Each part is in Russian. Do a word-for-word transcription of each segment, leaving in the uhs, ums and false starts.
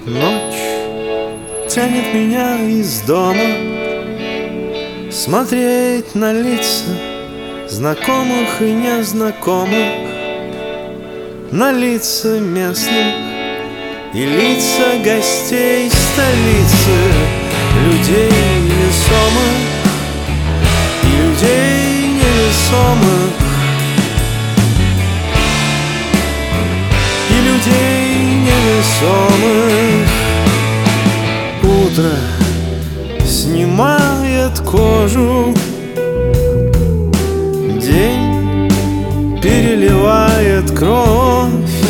Ночь тянет меня из дома смотреть на лица знакомых и незнакомых, на лица местных и лица гостей столицы, людей невесомых и людей невесомых, и людей невесомых. Утро снимает кожу, день переливает кровь,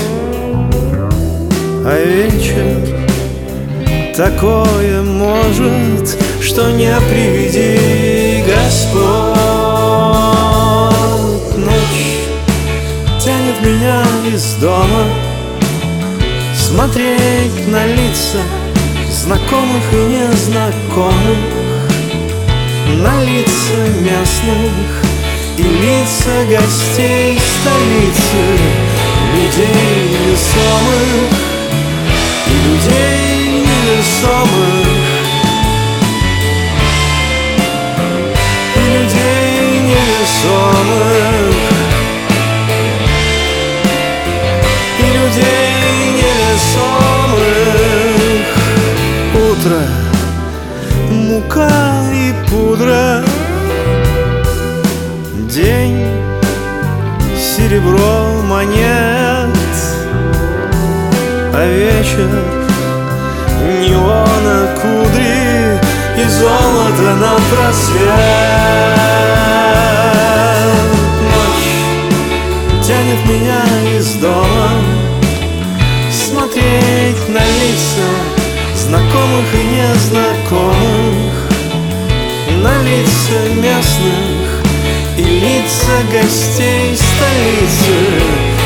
а вечер такое может, что не приведи Господь. Ночь тянет меня из дома смотреть на лица знакомых и незнакомых, на лица местных и лица гостей столицы, людей невесомых и людей невесомых, и людей невесомых, и людей невесомых. Утро, мука и пудра, день, серебро монет, а вечер неона кудри и золото на просвет. Ночь тянет меня из дома смотреть на лица знакомых и незнакомых, на лица местных и лица гостей столицы,